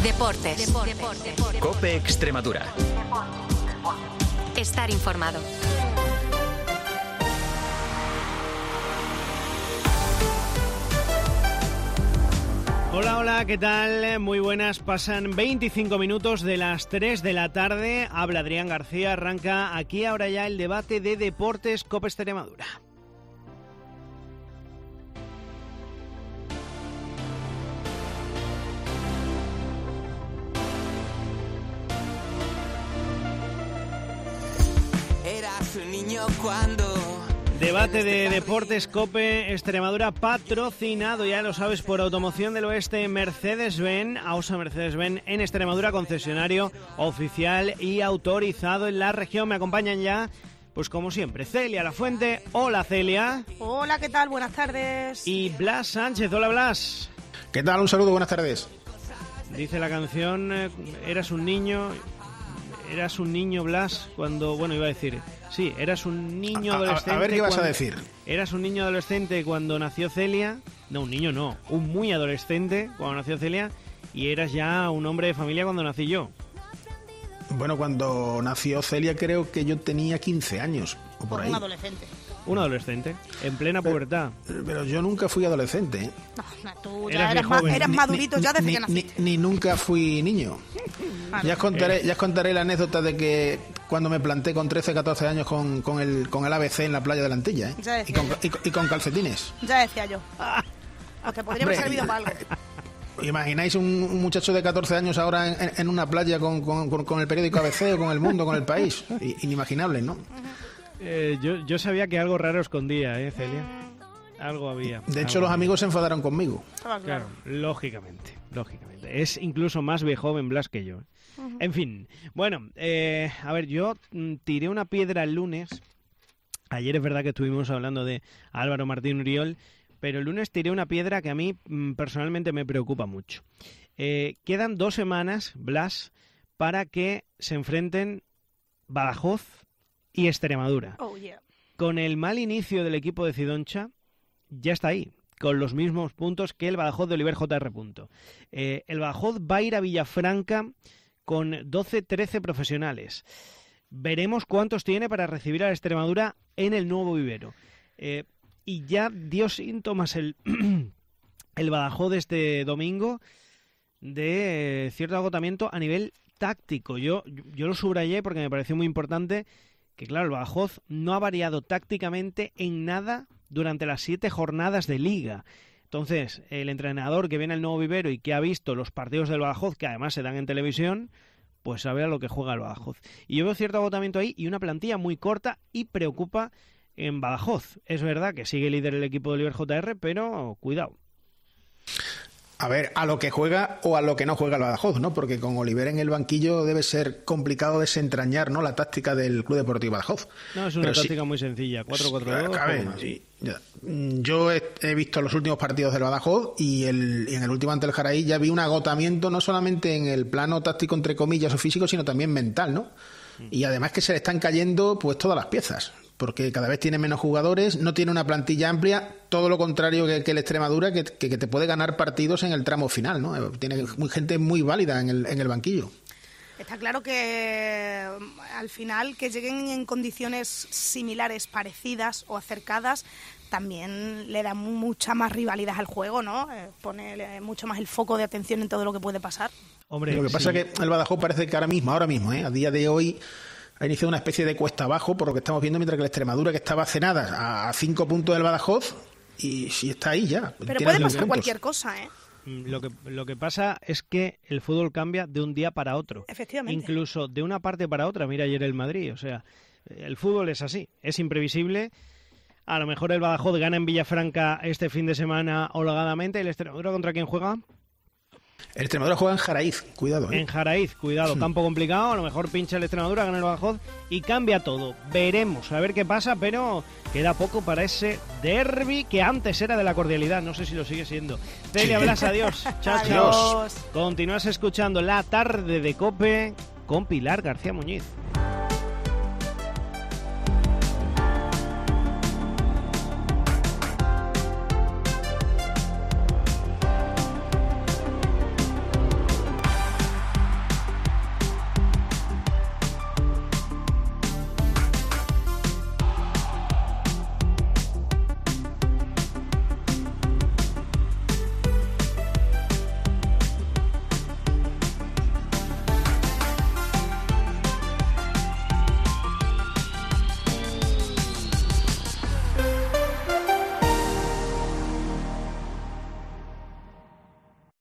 Deportes. COPE Extremadura. Estar informado. Hola, ¿qué tal? Muy buenas. Pasan 25 minutos de las 3 de la tarde. Habla Adrián García. Arranca aquí ahora ya el debate de Deportes COPE Extremadura. Eras un niño cuando... Debate de Deportes COPE Extremadura, patrocinado, ya lo sabes, por Automoción del Oeste, Mercedes-Benz, AOSA Mercedes-Benz en Extremadura, concesionario oficial y autorizado en la región. Me acompañan ya, pues como siempre, Celia Lafuente. Hola, Celia. Hola, ¿qué tal? Buenas tardes. Y Blas Sánchez. Hola, Blas. ¿Qué tal? Un saludo, buenas tardes. Dice la canción, eras un niño, Blas, cuando, bueno, iba a decir... Sí, eras un niño adolescente. A ver qué vas a decir. Eras un niño adolescente cuando nació Celia. No, un niño no. Un muy adolescente cuando nació Celia. Y eras ya un hombre de familia cuando nací yo. Bueno, cuando nació Celia creo que yo tenía 15 años. O por ahí. Un adolescente. Un adolescente, en plena pubertad. Pero yo nunca fui adolescente, ¿eh? No, tú ya eras madurito ya desde que naciste. Ni nunca fui niño. Vale. Ya os contaré la anécdota de que cuando me planté con 13, 14 años con el ABC en la playa de la Antilla, ¿eh? Ya decía y con calcetines. Ya decía yo. O te podría haber servido para algo. ¿Imagináis un muchacho de 14 años ahora en una playa con el periódico ABC o con El Mundo, con El País? Inimaginable, ¿no? Yo sabía que algo raro escondía, Celia. Algo había. De hecho, los amigos se enfadaron conmigo. Claro, lógicamente. Es incluso más viejoven Blas que yo. En fin, bueno, a ver, yo tiré una piedra el lunes. Ayer es verdad que estuvimos hablando de Álvaro Martín Uriol, pero el lunes tiré una piedra que a mí personalmente me preocupa mucho. Quedan 2 semanas, Blas, para que se enfrenten Badajoz y Extremadura. Oh, yeah. Con el mal inicio del equipo de Cidoncha, ya está ahí, con los mismos puntos que el Badajoz de Oliver J.R. El Badajoz va a ir a Villafranca con 12-13 profesionales. Veremos cuántos tiene para recibir a la Extremadura en el nuevo vivero. Y ya dio síntomas el Badajoz este domingo de cierto agotamiento a nivel táctico. Yo lo subrayé porque me pareció muy importante que, claro, el Badajoz no ha variado tácticamente en nada durante las 7 jornadas de Liga. Entonces, el entrenador que viene al nuevo vivero y que ha visto los partidos del Badajoz, que además se dan en televisión, pues sabe a lo que juega el Badajoz. Y yo veo cierto agotamiento ahí y una plantilla muy corta y preocupa en Badajoz. Es verdad que sigue líder el equipo de Oliver J.R., pero cuidado. A ver, a lo que juega o a lo que no juega el Badajoz, ¿no? Porque con Oliver en el banquillo debe ser complicado desentrañar, ¿no?, la táctica del Club Deportivo Badajoz. No, es una táctica muy sencilla, 4-4-2. Sí, yo he visto los últimos partidos del Badajoz y en el último ante el Jaraí ya vi un agotamiento no solamente en el plano táctico, entre comillas, o físico, sino también mental, ¿no? Y además que se le están cayendo pues todas las piezas, porque cada vez tiene menos jugadores, no tiene una plantilla amplia, todo lo contrario que el Extremadura, que te puede ganar partidos en el tramo final, ¿no? Tiene gente muy válida en el banquillo. Está claro que al final que lleguen en condiciones similares, parecidas o acercadas, también le da mucha más rivalidad al juego, ¿no? Pone mucho más el foco de atención en todo lo que puede pasar. Hombre, lo que pasa es que el Badajoz parece que ahora mismo, a día de hoy, ha iniciado una especie de cuesta abajo por lo que estamos viendo, mientras que la Extremadura, que estaba cenada a 5 puntos del Badajoz, y sí está ahí ya. Pero puede pasar cualquier cosa, ¿eh? Lo que pasa es que el fútbol cambia de un día para otro. Efectivamente. Incluso de una parte para otra. Mira ayer el Madrid. O sea, el fútbol es así. Es imprevisible. A lo mejor el Badajoz gana en Villafranca este fin de semana holgadamente. ¿El Extremadura contra quién juega? El Extremadura juega en Jaraiz, cuidado. En Jaraiz, cuidado, campo complicado, a lo mejor pincha el Extremadura, gana el Badajoz y cambia todo. Veremos, a ver qué pasa, pero queda poco para ese derbi que antes era de la cordialidad, no sé si lo sigue siendo. Celia Blas, adiós. Chao, chao. Adiós. Continúas escuchando La Tarde de COPE con Pilar García Muñiz.